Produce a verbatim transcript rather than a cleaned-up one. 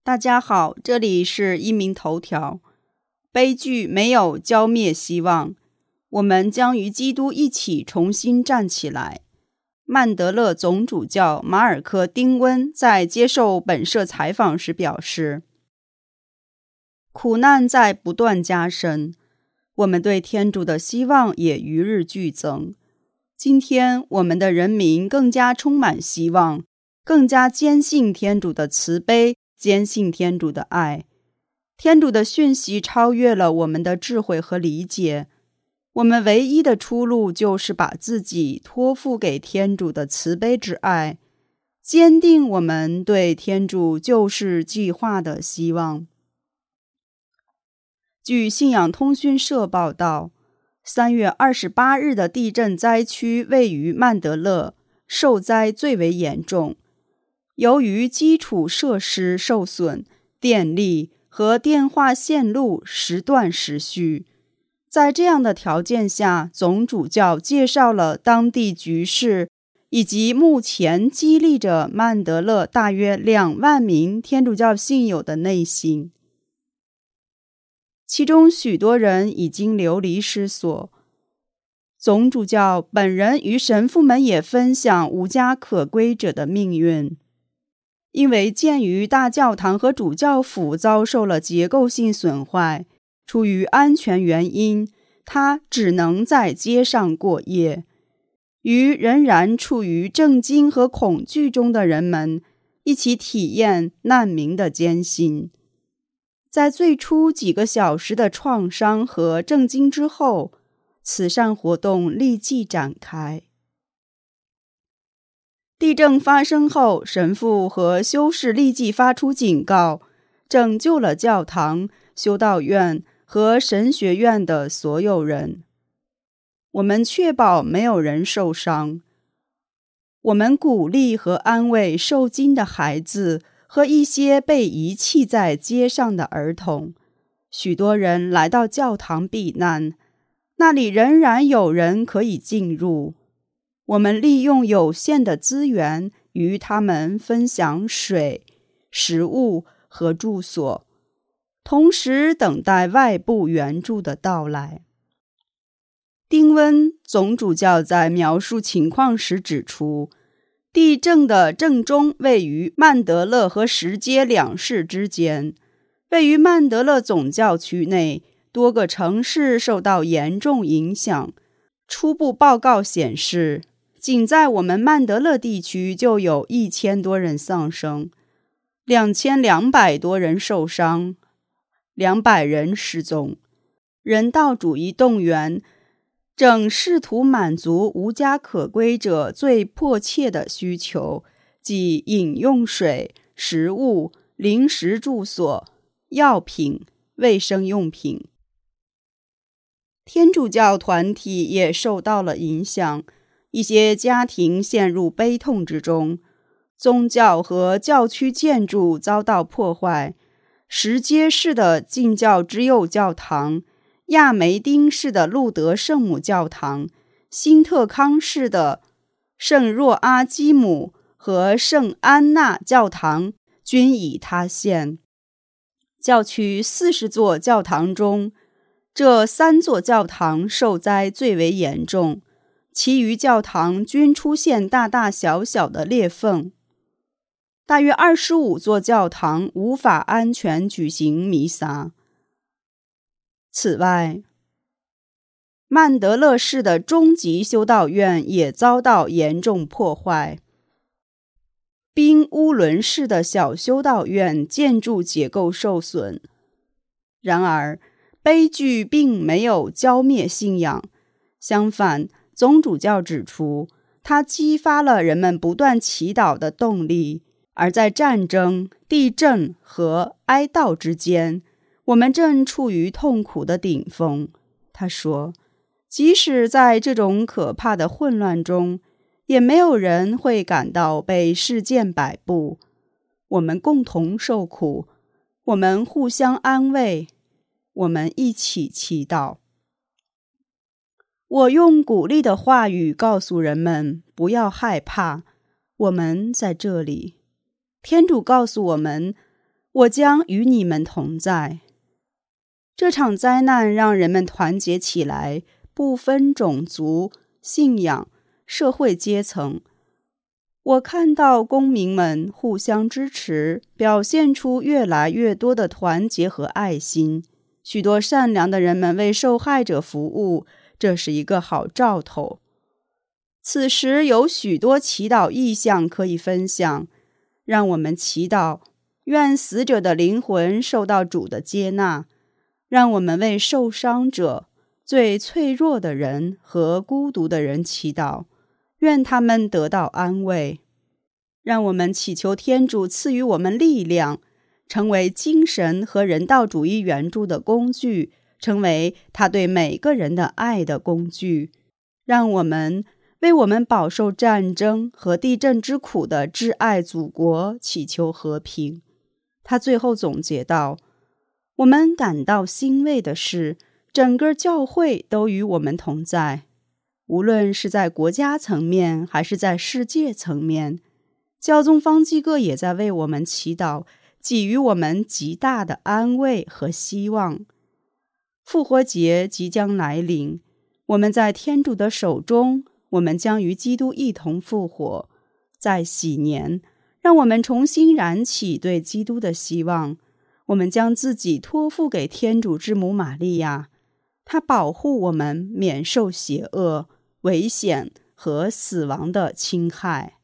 大家好，这里是一鸣头条。悲剧没有浇灭希望，我们将与基督一起重新站起来。曼德勒总主教马尔科·丁温在接受本社采访时表示，苦难在不断加深，我们对天主的希望也与日俱增。今天我们的人民更加充满希望，更加坚信天主的慈悲，坚信天主的爱。天主的讯息超越了我们的智慧和理解，我们唯一的出路就是把自己托付给天主的慈悲之爱，坚定我们对天主救世计划的希望。据信仰通讯社报道，三月二十八日的地震灾区位于曼德勒，受灾最为严重。由于基础设施受损，电力和电话线路时断时续，在这样的条件下，总主教介绍了当地局势以及目前激励着曼德勒大约两万名天主教信友的内心。其中许多人已经流离失所。总主教本人与神父们也分享无家可归者的命运。因为鉴于大教堂和主教府遭受了结构性损坏，出于安全原因，他只能在街上过夜，与仍然处于震惊和恐惧中的人们一起体验难民的艰辛。在最初几个小时的创伤和震惊之后，慈善活动立即展开。地震发生后，神父和修士立即发出警告，拯救了教堂、修道院和神学院的所有人。我们确保没有人受伤。我们鼓励和安慰受惊的孩子和一些被遗弃在街上的儿童。许多人来到教堂避难，那里仍然有人可以进入。我们利用有限的资源与他们分享水、食物和住所，同时等待外部援助的到来。丁温总主教在描述情况时指出，地震的震中位于曼德勒和石阶两市之间，位于曼德勒总教区内，多个城市受到严重影响。初步报告显示，仅在我们曼德勒地区就有一千多人丧生，两千两百多人受伤，两百人失踪。人道主义动员正试图满足无家可归者最迫切的需求，即饮用水、食物、临时住所、药品、卫生用品。天主教团体也受到了影响，一些家庭陷入悲痛之中，宗教和教区建筑遭到破坏。石阶市的进教之佑教堂、亚梅丁市的路德圣母教堂、新特康市的圣若阿基姆和圣安娜教堂均已塌陷。教区四十座教堂中，这三座教堂受灾最为严重，其余教堂均出现大大小小的裂缝。大约二十五座教堂无法安全举行弥撒。此外，曼德勒市的中级修道院也遭到严重破坏。宾乌伦市的小修道院建筑结构受损。然而，悲剧并没有浇灭信仰，相反，总主教指出，它激发了人们不断祈祷的动力。而在战争、地震和哀悼之间，我们正处于痛苦的顶峰。他说，即使在这种可怕的混乱中，也没有人会感到被事件摆布。我们共同受苦，我们互相安慰，我们一起祈祷。我用鼓励的话语告诉人们，不要害怕，我们在这里。天主告诉我们， 我将与你们同在。这场灾难让人们团结起来，不分种族、信仰、社会阶层。我看到公民们互相支持，表现出越来越多的团结和爱心。许多善良的人们为受害者服务，这是一个好兆头。此时有许多祈祷意向可以分享，让我们祈祷，愿死者的灵魂受到主的接纳。让我们为受伤者、最脆弱的人和孤独的人祈祷，愿他们得到安慰。让我们祈求天主赐予我们力量，成为精神和人道主义援助的工具，成为他对每个人的爱的工具。让我们为我们饱受战争和地震之苦的挚爱祖国祈求和平。他最后总结道，我们感到欣慰的是，整个教会都与我们同在，无论是在国家层面还是在世界层面。教宗方济各也在为我们祈祷，给予我们极大的安慰和希望。复活节即将来临，我们在天主的手中，我们将与基督一同复活。在喜年，让我们重新燃起对基督的希望。我们将自己托付给天主之母玛利亚，她保护我们免受邪恶、危险和死亡的侵害。